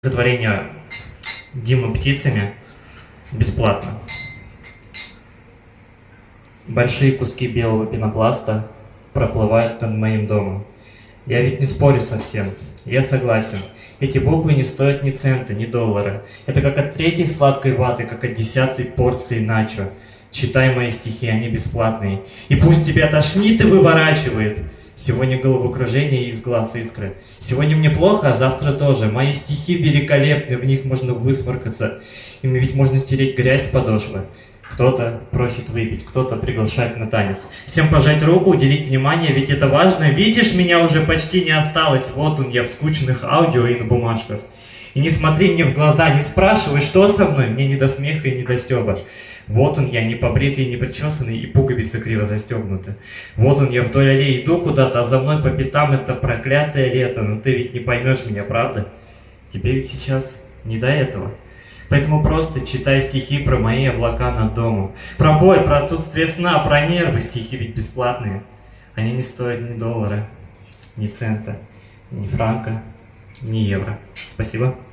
Стихотворение Димы птицами бесплатно. Большие куски белого пенопласта проплывают над моим домом. Я ведь не спорю совсем, я согласен. Эти буквы не стоят ни цента, ни доллара. Это как от третьей сладкой ваты, как от 10-й порции начо. Читай мои стихи, они бесплатные. И пусть тебя тошнит и выворачивает. Сегодня головокружение и из глаз искры. Сегодня мне плохо, а завтра тоже. Мои стихи великолепны, в них можно высморкаться. Ими ведь можно стереть грязь с подошвы. Кто-то просит выпить, кто-то приглашает на танец. Всем пожать руку, уделить внимание, ведь это важно. Видишь, меня уже почти не осталось. Вот он я в скучных аудио и на бумажках. И не смотри мне в глаза, не спрашивай, что со мной. Мне не до смеха и не до стёба. Вот он я, не побритый, не причесанный, и пуговицы криво застегнуты. Вот он я вдоль аллеи иду куда-то, а за мной по пятам это проклятое лето. Но ты ведь не поймешь меня, правда? Тебе ведь сейчас не до этого. Поэтому просто читай стихи про мои облака над домом. Про боль, про отсутствие сна, про нервы. Стихи ведь бесплатные. Они не стоят ни доллара, ни цента, ни франка, ни евро. Спасибо.